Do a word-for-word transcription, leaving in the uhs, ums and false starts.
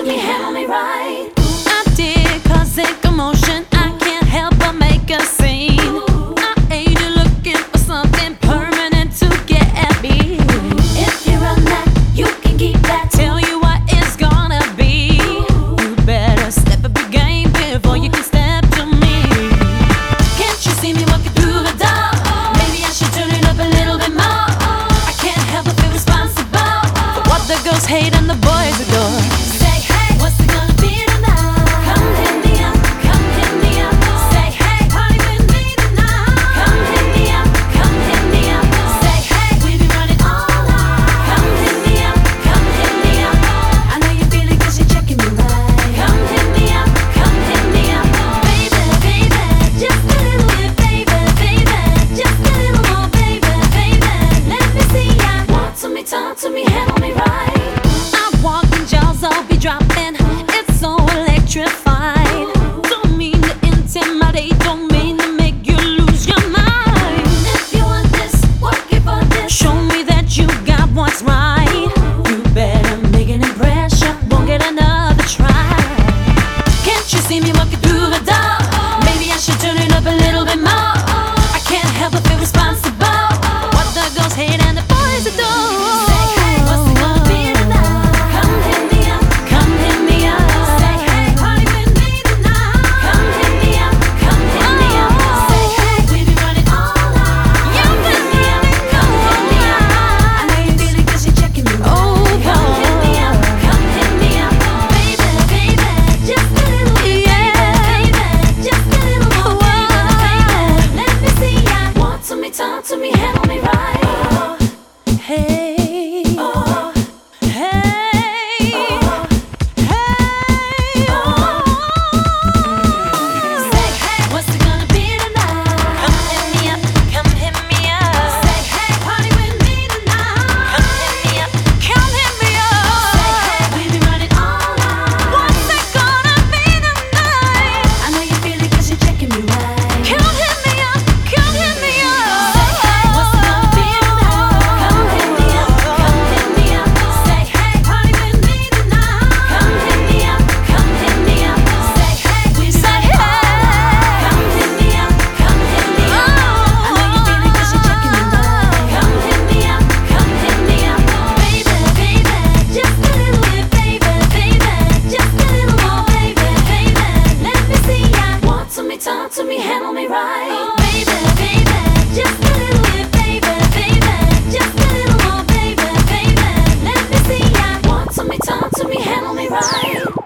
me, handle me right. I did cause a commotion. I can't help but make a scene. I ain't looking for something permanent to get at me. If you run that, you can keep that. Tell you what it's gonna be. You better step up your game before you can step to me. Can't you see me walking through the door? Maybe I should turn it up a little bit more. I can't help but feel responsible for what the girls hate and the boys adore. Say, hey, what's it gonna be tonight? Come hit me up, come hit me up. Say, hey, party with me tonight. Come hit me up, come hit me up. Say, hey, we be running all night. Come hit me up, come hit me up. I know you feel it cause you're checking me right. Come hit me up, come hit me up. Baby, baby, just a little bit, baby, baby. Just a little more, baby, baby. Let me see ya. Want to me, talk to me, handle me right. I walk in jaws, I'll be dropping. It's so electrified. Don't mean to intimidate, don't mean to make you lose your mind. If you want this, work it for this. Show me that you got what's right. You better make an impression, won't get another try. Can't you see me walking through the door? Maybe I should turn it up a little bit more. I can't help but feel responsible for what the girls hate and the boys adore. Say, hey, what's it gonna be tonight? Come hit me up, come hit me up. Say, hey, party with me tonight. Come hit me up, come hit me up. Say, hey, we be running all night. Come hit me up, come hit me up. I know you feel it cause you're checking me right. Come hit me up, come hit me up. Baby, baby, just a little bit, baby, baby. Just a little more, baby, baby. Let me see ya. Want to me, talk to me, handle me right. Hey, Oh, hey, oh. hey, Say, hey, what's it gonna be tonight? Come hit me up, come hit me up. Say, hey, party with me tonight. Come hit me up, come hit me Say, hey, up. we be running all night. What's it gonna be tonight? I know you feel it cause you're checking me right. Come hit me up, come hit me up. Say, hey, what's it gonna be tonight? Come hit me up, come hit me up. Say, hey, party with me tonight. Come hit me up, come hit me up. Say, hey, we be Say, running all night. Come hit me up, come hit me up. I know you feel it cause you're checking me right. Come hit me up, come hit me up. Baby, baby, just a little bit, baby, baby. Just a little more, baby, baby. Let me see ya. Want to me, talk to me, handle me right. Baby, baby, just a little bit, baby, baby. Just a little more, baby, baby. Let me see ya. Want to me, talk to me, handle me right.